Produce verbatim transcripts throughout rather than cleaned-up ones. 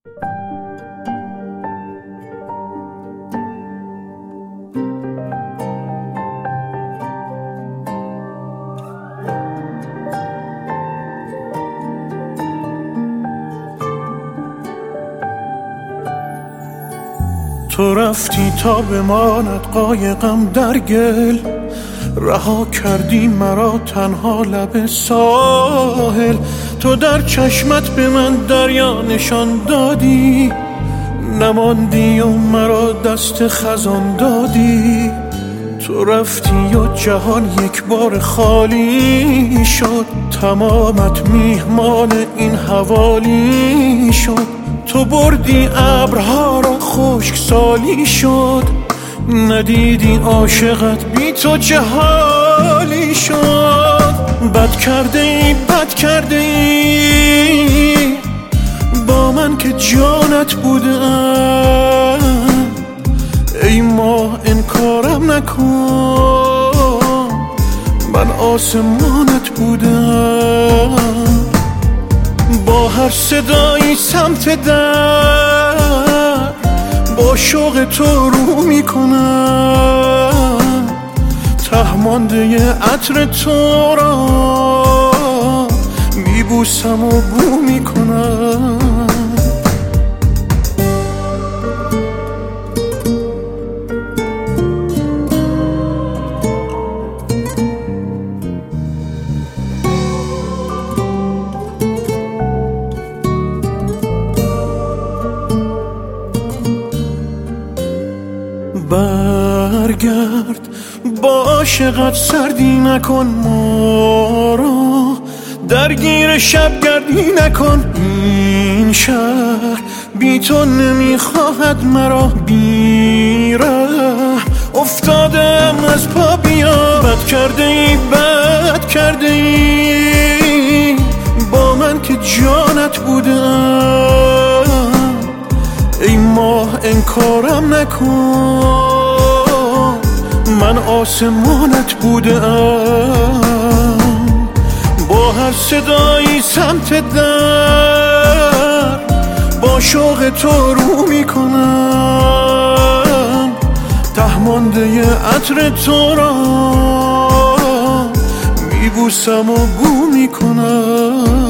تو رفتی تا بماند قایقم در گل، رها کردی مرا تنها لب ساحل. تو در چشمت به من دریا نشان دادی، نماندی و مرا دست خزان دادی. تو رفتی و جهان یک بار خالی شد، تمامت میهمان این حوالی شد. تو بردی ابرها را خشک سالی شد، ندیدی عاشقت بی تو چه حالی شد. بد کرده ای بد کرده ای با من که جانت بودم، ای ماه انکارم نکن من آسمانت بودم. با هر صدایی سمت در با شوق تو رو میکنم، ته مانده عطر تو را میبوسم و بو میکنم. برگرد با عاشقت سردی نکن ما را، درگیر شب گردی نکن. این شهر بی تو نمیخواهد مرا، بی ره افتادم از پا بیا. بد کرده ای بد کرده ای با من که جانت بودم، ای ماه انکارم نکن من آسمانت بودم. با هر صدایی سمت در با شوق تو رو میکنم، ته مانده عطر تو را میبوسم و بو میکنم.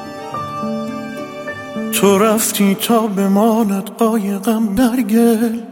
تو رفتی تا بماند قایقم در گل،